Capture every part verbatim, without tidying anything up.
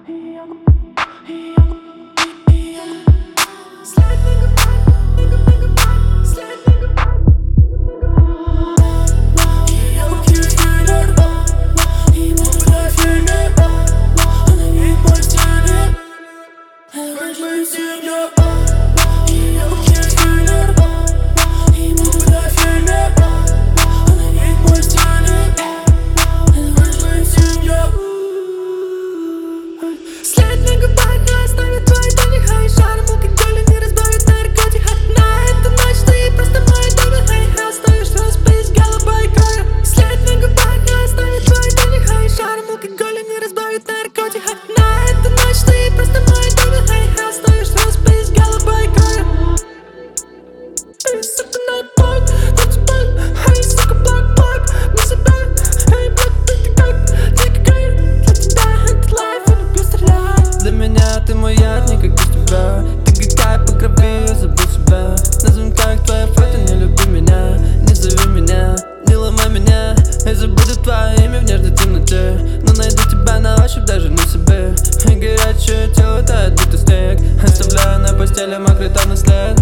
Для меня ты мой яд, не как без тебя. Ты какая по крови, я забыл себя. На звонках твоя фото, не люби меня. Не зови меня, не ломай меня. Я забуду твое имя в нежной темноте, но найду тебя на ощупь даже на себе. И горячее тело тает, будто снег, оставляя на постели мокрый томный след.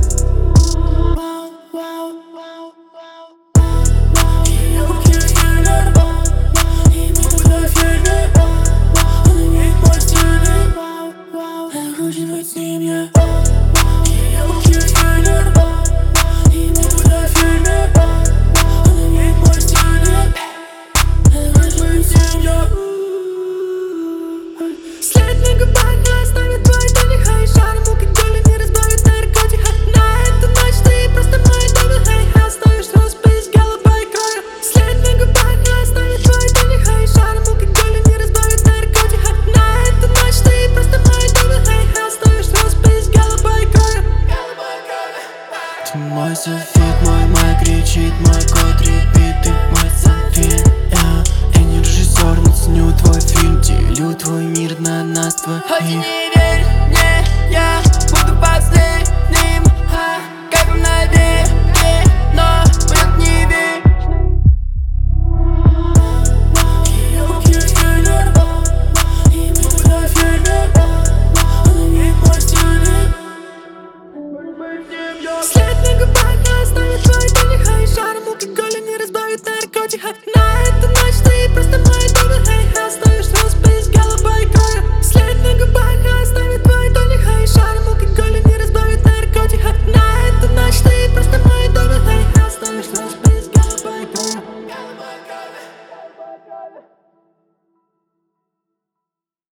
Нужен быть с ним я. Я вообще фейлер. И мы куда фейлер. Она ведь мой стиль. Нужен быть с ним я. След на губах не оставит твой домик, хай шар, муки доли не разбавит наркотик. На эту ночь ты просто мой домик, хай оставишь роспись голубой кровью. След на губах не оставит твой домик, хай шар, муки доли не разбавит наркотик. На эту ночь ты просто мой домик, хай оставишь роспись голубой кровью. Ты мой софит, мой май кричит, мой кот репит, ты мой софит. Я не режиссер, но ценю твой фильм, делю твой мир на нас двоих. Хоть и не верь мне, я буду последним, а, кайфом навеки, но будет не вечным. Я вообще фейлер. И мы куда фейлер. Она ведь мой стиль. След на губах не оставит твой домик, хай шар, муки голи не разбавит наркотик. На эту ночь ты просто мой домик, хай оставишь роспись голубой кровью. След на губах не оставит твой домик, хай шар, муки голи не разбавит наркотик. На эту ночь ты просто мой домик, хай оставишь роспись голубой кровью.